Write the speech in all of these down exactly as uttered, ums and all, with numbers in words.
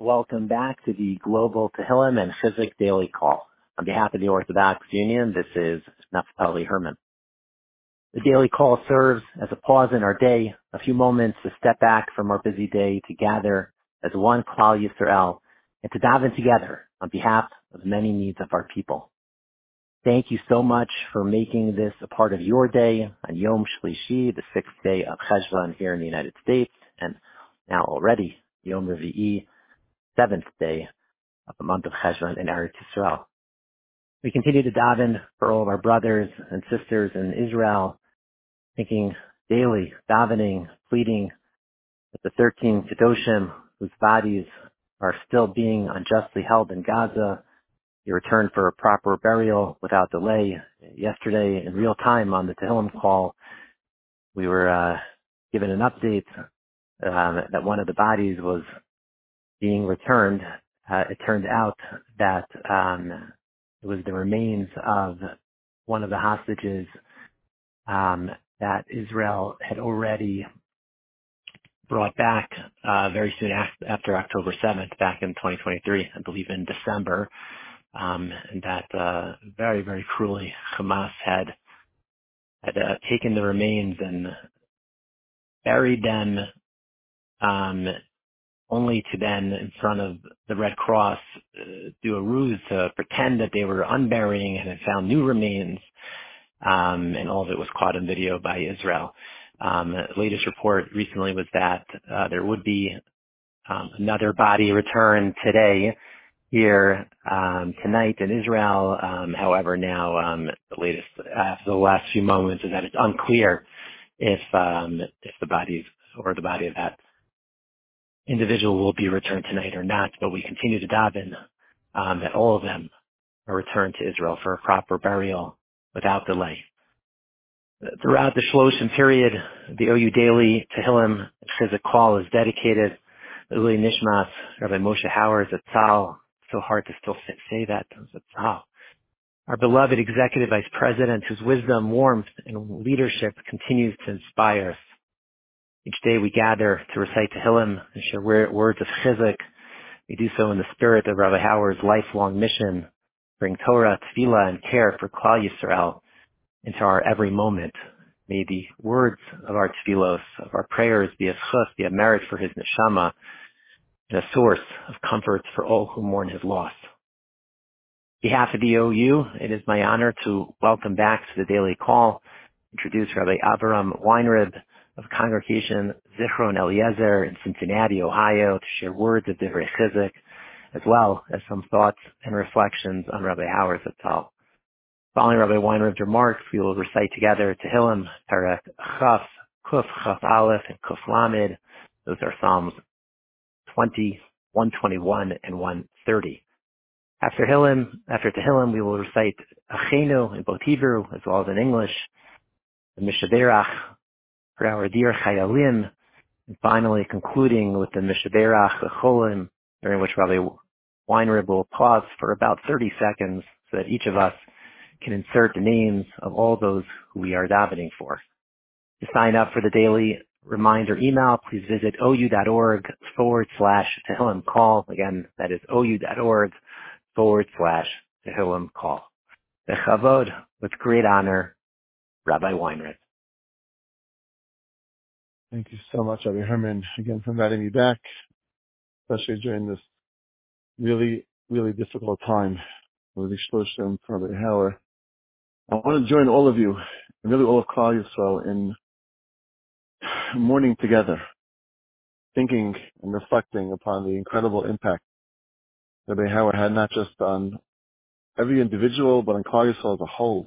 Welcome back to the Global Tehillim and Chizuk Daily Call. On behalf of the Orthodox Union, this is Naftali Herman. The Daily Call serves as a pause in our day, a few moments to step back from our busy day to gather as one Klal Yisrael and to daven together on behalf of the many needs of our people. Thank you so much for making this a part of your day on Yom Shlishi, the sixth day of Cheshvan here in the United States, and now already Yom Revi'i, seventh day of the month of Cheshvan in Eretz Yisrael. We continue to daven for all of our brothers and sisters in Israel, thinking daily, davening, pleading that the thirteen Kedoshim whose bodies are still being unjustly held in Gaza be returned for a proper burial without delay. Yesterday, in real time on the Tehillim call, we were uh, given an update um, that one of the bodies was being returned. Uh, it turned out that um, it was the remains of one of the hostages um, that Israel had already brought back uh, very soon after, after October seventh, back in twenty twenty-three, I believe in December, um, and that uh, very, very cruelly Hamas had had uh, taken the remains and buried them, um, only to then, in front of the Red Cross, uh, do a ruse to pretend that they were unburying and had found new remains, um, and all of it was caught on video by Israel. Um, the latest report recently was that uh, there would be um, another body returned today here um, tonight in Israel. Um, however, now um, the latest after the last few moments is that it's unclear if um, if the bodies or the body of that individual will be returned tonight or not. But we continue to daven um, that all of them are returned to Israel for a proper burial without delay. Throughout the Shloshim period, the O U Daily Tehillim Chizuk Call is dedicated to Uli Nishmas, Rabbi Moshe Hauer Zatzal. So hard to still say that, Zatzal. Our beloved Executive Vice President, whose wisdom, warmth, and leadership continues to inspire us. Each day we gather to recite Tehillim and share words of Chizuk. We do so in the spirit of Rabbi Hauer's lifelong mission, bring Torah, Tefillah, and care for Klal Yisrael into our every moment. May the words of our tefillos, of our prayers, be a chus, be a merit for his neshama, and a source of comfort for all who mourn his loss. On behalf of the O U, it is my honor to welcome back to the Daily Call, introduce Rabbi Avraham Weinrib of Congregation Zichron Eliezer in Cincinnati, Ohio, to share words of Divrei Chizuk, as well as some thoughts and reflections on Rabbi Hauer Zatzal. Following Rabbi Weinrib's remarks, we will recite together Tehillim, Perek Chaf, Kuf, Chaf Aleph, and Kuf Lamed. Those are Psalms twenty, one twenty-one, and one thirty. After Tehillim, after Tehillim, we will recite Achenu in both Hebrew as well as in English, the Mishaberach for our dear Chayalim, and finally concluding with the Mishaberach Cholim, during which Rabbi Weinrib will pause for about thirty seconds so that each of us can insert the names of all those who we are davening for. To sign up for the daily reminder email, please visit ou.org forward slash Tehillim call. Again, that is ou.org forward slash Tehillim call. Bechavod, with great honor, Rabbi Weinrib. Thank you so much, Rabbi Herman, again for inviting me back, especially during this really, really difficult time with the Shloshim from Rabbi Hauer. I want to join all of you, and really all of Klal Yisrael, in mourning together, thinking and reflecting upon the incredible impact that Rabbi Hauer had not just on every individual, but on Klal Yisrael as a whole.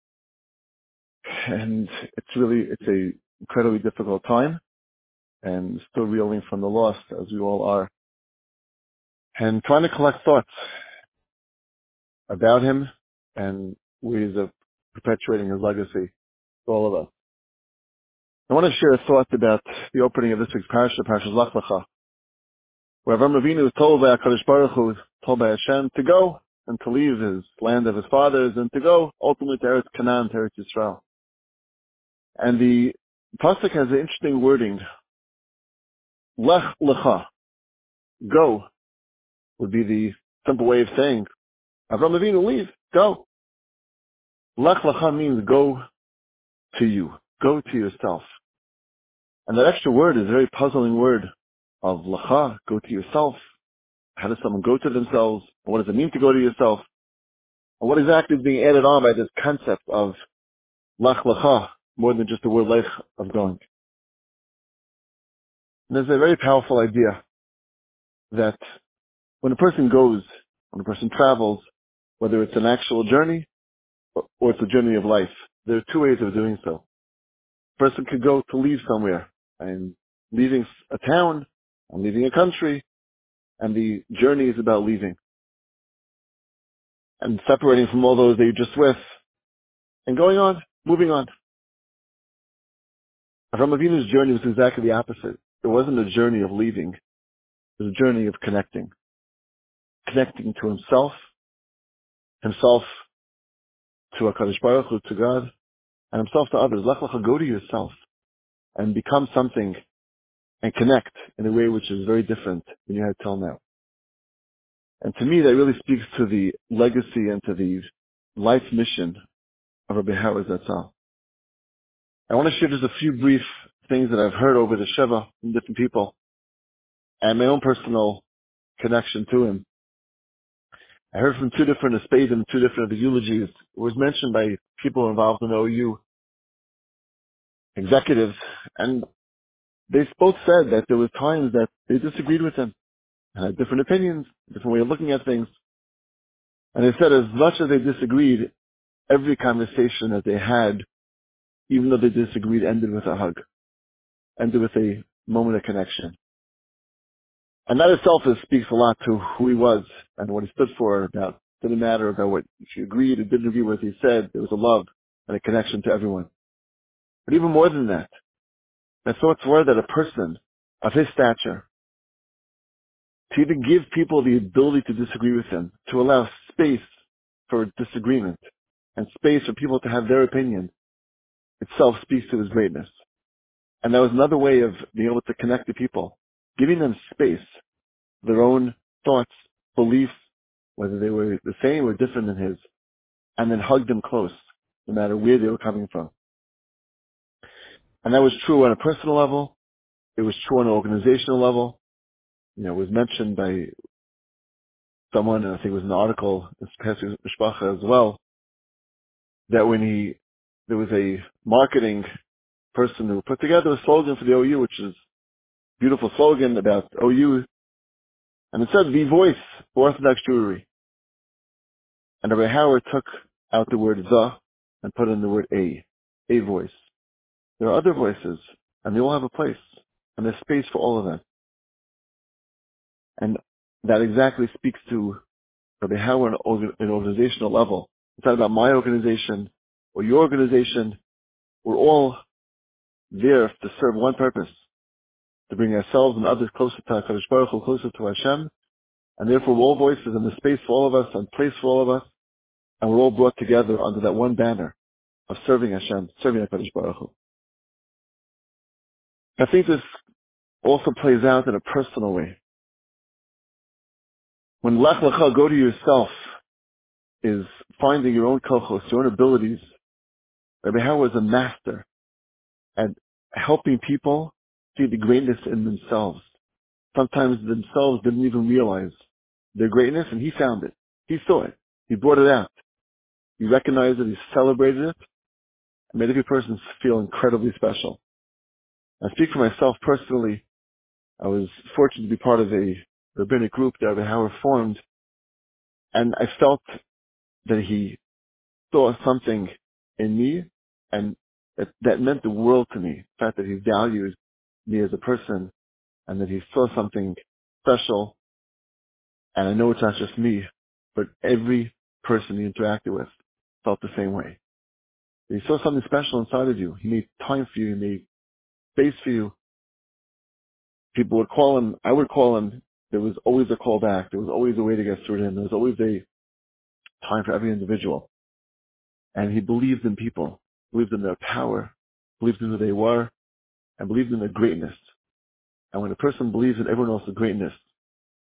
And it's really, it's a incredibly difficult time, and still reeling from the loss, as we all are, and trying to collect thoughts about him and ways of perpetuating his legacy to all of us. I want to share a thought about the opening of this week's parasha, Parashat Lech Lecha, where Avraham Avinu was told by HaKadosh Baruch Hu, told by Hashem, to go and to leave his land of his fathers and to go ultimately to Eretz Canaan, to Eretz Yisrael. And the pasuk has an interesting wording, Lech Lecha, go would be the simple way of saying, Avram Avinu, leave, go. Lech lecha means go to you, go to yourself. And that extra word is a very puzzling word of lecha, go to yourself. How does someone go to themselves? What does it mean to go to yourself? And what exactly is being added on by this concept of lech lecha, more than just the word lech of going? And there's a very powerful idea that when a person goes, when a person travels, whether it's an actual journey or it's a journey of life, there are two ways of doing so. A person could go to leave somewhere, and leaving a town, and leaving a country, and the journey is about leaving. And separating from all those that you're just with, and going on, moving on. Avram Avinu's journey was exactly the opposite. It wasn't a journey of leaving. It was a journey of connecting. Connecting to himself, himself to HaKadosh Baruch Hu, to God, and himself to others. Lech lecha, go to yourself and become something and connect in a way which is very different than you had till now. And to me, that really speaks to the legacy and to the life mission of Rabbi Howard Zatzal. I want to share just a few brief things that I've heard over the Sheva from different people and my own personal connection to him. I heard from two different estates and two different eulogies. It was mentioned by people involved in O U, executives, and they both said that there was times that they disagreed with him, had different opinions, different way of looking at things. And they said as much as they disagreed, every conversation that they had, even though they disagreed, ended with a hug, ended with a moment of connection. And that itself is, speaks a lot to who he was and what he stood for. About it didn't matter about what if you agreed or didn't agree with what he said. There was a love and a connection to everyone. But even more than that, my thoughts were that a person of his stature, to even give people the ability to disagree with him, to allow space for disagreement and space for people to have their opinion, itself speaks to his greatness. And that was another way of being able to connect to people, giving them space, their own thoughts, beliefs, whether they were the same or different than his, and then hug them close, no matter where they were coming from. And that was true on a personal level. It was true on an organizational level. You know, it was mentioned by someone, and I think it was an article, this Pastor Mishpacha as well, that when he, there was a marketing person who put together a slogan for the O U, which is a beautiful slogan about O U, and it said, the voice for Orthodox Jewry. And Rabbi Howard took out the word the and put in the word a, a voice. There are other voices, and they all have a place, and there's space for all of them. And that exactly speaks to Rabbi Howard on an organizational level. It's not about my organization or your organization. We're all there to serve one purpose, to bring ourselves and others closer to HaKadosh Baruch Hu, closer to Hashem, and therefore we're all voices and there's space for all of us and place for all of us, and we're all brought together under that one banner of serving Hashem, serving HaKadosh Baruch Hu. I think this also plays out in a personal way. When Lech Lecha, go to yourself, is finding your own kochos, your own abilities, Rabbi Howard was a master at helping people see the greatness in themselves. Sometimes themselves didn't even realize their greatness, and he found it. He saw it. He brought it out. He recognized it. He celebrated it. And made every person feel incredibly special. I speak for myself personally. I was fortunate to be part of a rabbinic group that Rabbi Howard formed, and I felt that he saw something in me, and that, that meant the world to me. The fact that he valued me as a person, and that he saw something special. And I know it's not just me, but every person he interacted with felt the same way. He saw something special inside of you. He made time for you. He made space for you. People would call him. I would call him. There was always a call back. There was always a way to get through to him. There was always a time for every individual. And he believed in people, believed in their power, believed in who they were, and believed in their greatness. And when a person believes in everyone else's greatness,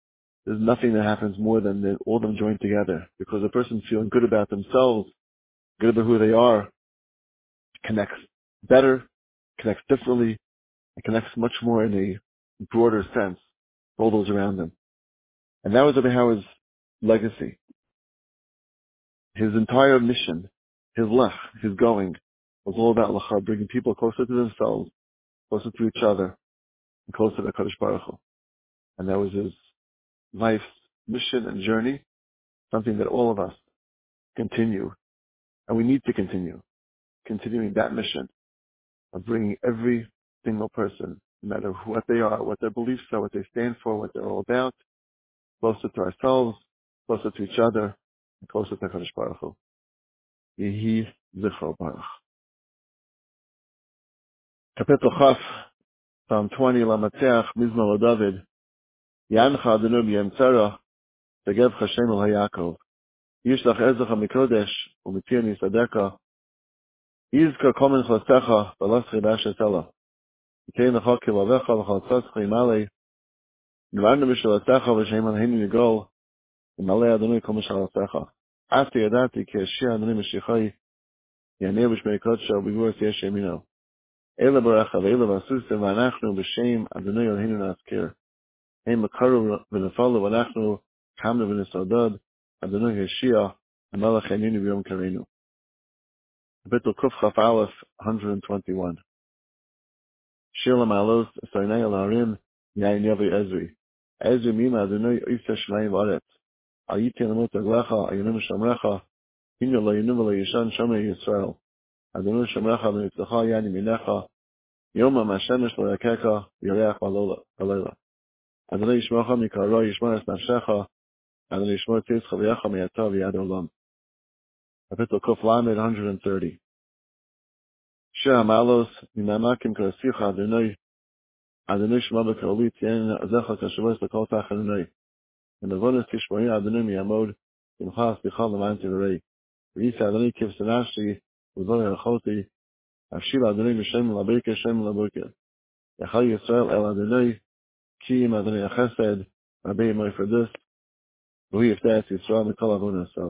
There's nothing that happens more than that all of them join together, because a person feeling good about themselves, good about who they are, connects better, connects differently, and connects much more in a broader sense to all those around them. And that was Rabbi Hauer's legacy. His entire mission, his lech, his going, was all about lecha, bringing people closer to themselves, closer to each other, and closer to Kadosh Baruch Hu. And that was his life's mission and journey, something that all of us continue, and we need to continue, continuing that mission of bringing every single person, no matter what they are, what their beliefs are, what they stand for, what they're all about, closer to ourselves, closer to each other, and closer to Kadosh Baruch Hu. Yehi Zichro Baruch. Kapitel Chaf, Psalm twenty, Lamatzeach, Mizmor David, Yancha Adonu b'yemtzara, Tegev Hashem el HaYakov, Yishlach Ezech HaMikodesh, U'mitiyani Sadeka, Yizka Komen Chosecha, V'laschi B'ashetela, Yitein Lecha Kilavecha, V'chaltzascha Yimalei, Nivanu B'shalatecha, V'shem Alheinu Yigol, Yimalei Adonai Kol Mishalatecha. After Yadati, Ki Yashia Adonai Mashiachai, Yaneh B'shmei Kodsha, B'gvur Tiyesh Yemino. Eila Barecha, V'eila V'asusim, V'anachnu B'shem Adonai Alheinu Naskir. Hey Makaru V'nefalu, V'anachnu Kamnu V'nesodad, Adonai Yashia, Amalach Yaninu B'yom Karenu. Kapitel Kuf Chaf Aleph, one hundred twenty-one. Shir Lamalos, Sarnei Al-Harim, Yain Yavi Ezri. Ezri Mima Adonai Yiseh Shmayim V'aretz. Al Yitin Amot Aglecha, Ayunim Shamrecha, Hinu Lo Yinu Lo Yishan Shomei Yisrael. Adonai Shamrecha V'nitzacha Yani Minecha, Yoma Mashemesh Lo Yakeka, Yoreach V'alela. Adonai Yishmocha Mikaro Yishmor Es Nafshecha, Adonai Yishmor Tzitcha V'yacha Miyata V'yad Olam. Kapitel Kuf Lamed, one hundred thirty. Shir Hamalos, Minamakim Karasicha Adonai, Adonai Shema B'Kaoli Tien Azecha Kashavos L'Kol Tach Adonai. And the bonus Tishmoya Adonai Miyamod, Simcha Slicha L'Man Tivarei. V'yisa Adonai Kiv Sanashti, V'zor Yachoti, Avshil Adonai M'Shem L'Aberke Shem L'Aberke. Yachal Yisrael El Adonai, Kiyim Adonai Achesed, Rabbi Yimai Ferdus, V'hi Yiftas Yisrael M'Kol Avon Hasav.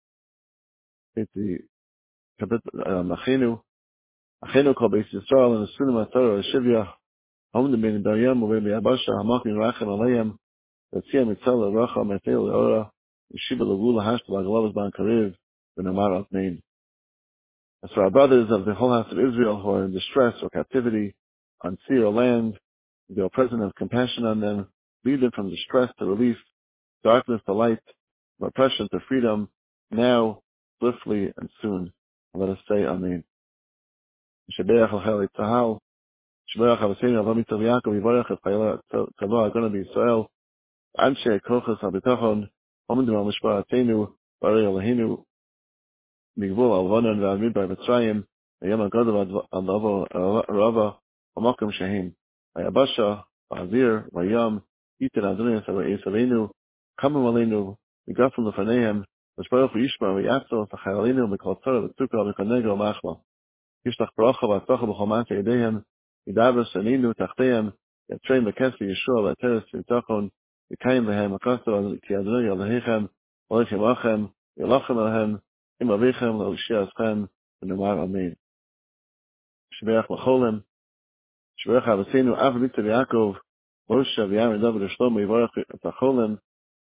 It's the Kapitel Achinu, Achinu Kol Beis Yisrael, and the Sunim HaTorah, Shivya, Hom de Ben Daryam, Uve B'Yabasha, Hamakim Rachem Aleim, Tzia Mitzal Racha Metel Leora, Yeshiva Levula Hashta Lagalavas Ban Karev, V'Namar Atnein. As for our brothers of the whole house of Israel who are in distress or captivity, on sea or land, the present have compassion on them, lead them from distress to relief, darkness to light, from oppression to freedom, now, swiftly, and soon. And let us say Amen. Shebeach al-Chali Tzahal, Shebeach al-Hussein al-Vami Tov Yaakov, Yivarech et Chayla Tzavah HaGana B'Yisrael, Anshe Kochas HaBitachon, Omendim al-Mishpar Atenu, Barei Eloheinu, Migvul al-Vanan V'Amidbar Mitzrayim, V'yam HaGadav al-Lavo Rava, V'Makom Shehim, V'Yabasha, V'Azir, V'Yam, Yitin Adonai Yisraelinu, Kamim Aleinu, V'Gafim Lefaneihem, V'Shbaruch V'Yishma, V'Yatzol, V'Chayalinu, V'Kol Tzara, V'Tzukah, V'Konegel, V'Machma. Yishlach Bracha V'Atzlacha B'Chomat Yedehem, Yidavas Aninu Tachtehem, Yatrein V'Kesvi Yeshua V'Teres V'Tachon, Yikayim V'Hem HaKastor Ki Adonai Yalehechem, Olechem Achem, Yalachem Alhem, Im Avichem L'Oshia Aschem, V'Nomar Amen. Shbeach L'Cholem, Shbeach Avasenu Av Mitzvah Yaakov, Moshe V'Yam David Shlomo Yivarech Et HaCholem.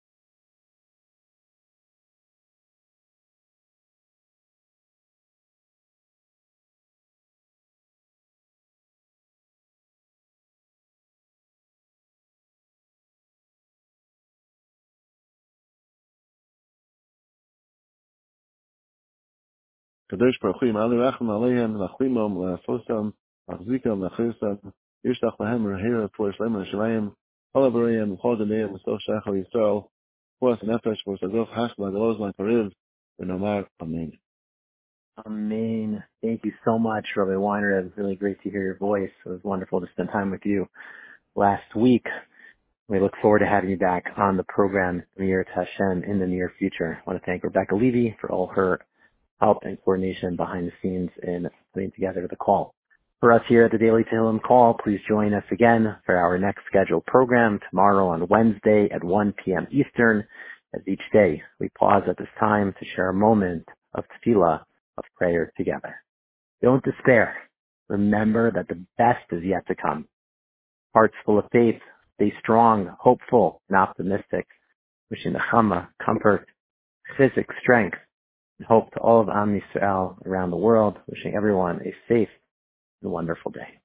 Kadosh Baruch Hu Yimali Rachem Aleihem Lachlimom Lafosam Achzikam Lachesam Yishlach Lahem Rahira for Shlem Shemaim Holabareim Chodeneim Soch Shachar Yisrael Force Nefesh for Sagof Hashla Galos Lan Kariv V'Nomar Amen. Amen. Thank you so much, Rabbi Weiner. It was really great to hear your voice. It was wonderful to spend time with you last week. We look forward to having you back on the program, Mir Hashem, in the near future. I want to thank Rebecca Levy for all her help and coordination behind the scenes in putting together the call. For us here at the Daily Tehillim Call, please join us again for our next scheduled program tomorrow on Wednesday at one p.m. Eastern. As each day, we pause at this time to share a moment of tefillah, of prayer together. Don't despair. Remember that the best is yet to come. Hearts full of faith, stay strong, hopeful, and optimistic. Wishing the Chama, comfort, physics, strength, and hope to all of Am Yisrael around the world. Wishing everyone a safe and wonderful day.